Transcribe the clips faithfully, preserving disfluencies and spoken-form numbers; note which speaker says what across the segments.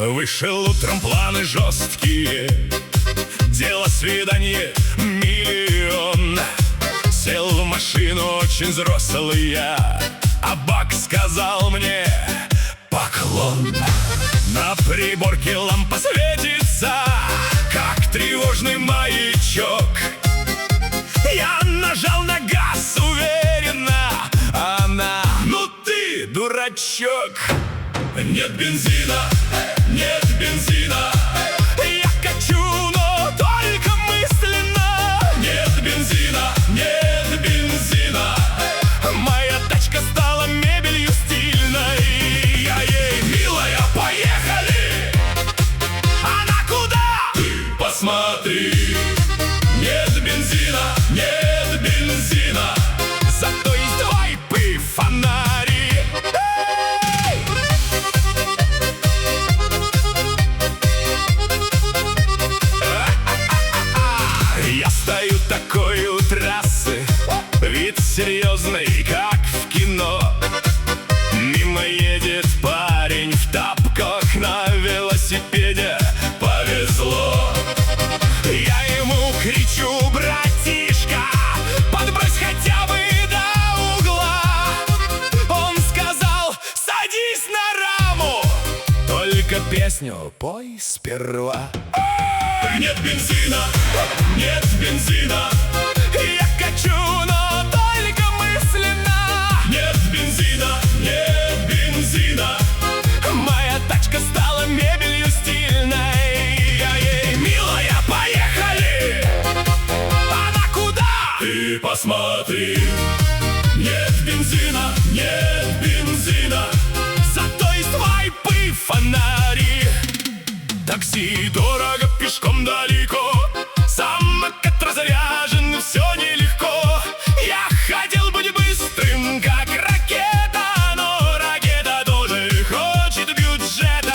Speaker 1: Вышел утром, планы жесткие, дело свидание миллион. Сел в машину очень взрослый я, а бак сказал мне поклон. На приборке лампа светится, как тревожный маячок. Я нажал на газ уверенно, а она: ну ты дурачок. Нет бензина, нет бензина, я качу, но только мысленно. Нет бензина, нет бензина, моя тачка стала мебелью стильной. Я ей: милая, поехали. Она: куда? Ты посмотри. Нет бензина, нет бензина, зато есть вайпы, фонари. Я стою такой у трассы, вид серьезный, как в кино. Мимо едет парень в тапках, на велосипеде повезло. Я ему кричу: братишка, подбрось хотя бы до угла. Он сказал: садись на раму, только песню пой сперва. Нет бензина, нет бензина, я качу, но только мысленно. Нет бензина, нет бензина, моя тачка стала мебелью стильной. Я ей: милая, поехали. Она: куда? Ты посмотри. Нет бензина, нет бензина, зато есть вайпы, фонари. Такси дорого, пешком далеко, самокат разряжен, все нелегко. Я хотел быть быстрым, как ракета, но ракета тоже хочет бюджета.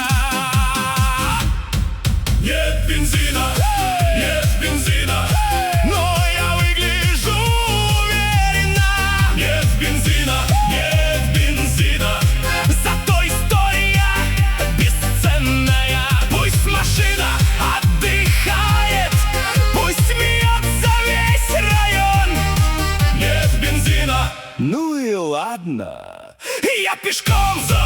Speaker 1: Нет бензина, нет бензина, но я выгляжу уверенно. Нет бензина, нет бензина, зато история бесценная. Пусть машина отдыхает, пусть смеется весь район. Нет бензина, ну и ладно, я пешком за